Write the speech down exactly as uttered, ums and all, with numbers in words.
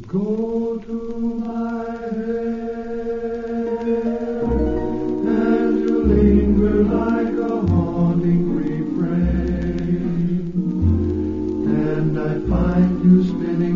go to my head, and you linger like a haunting refrain, and I find you spinning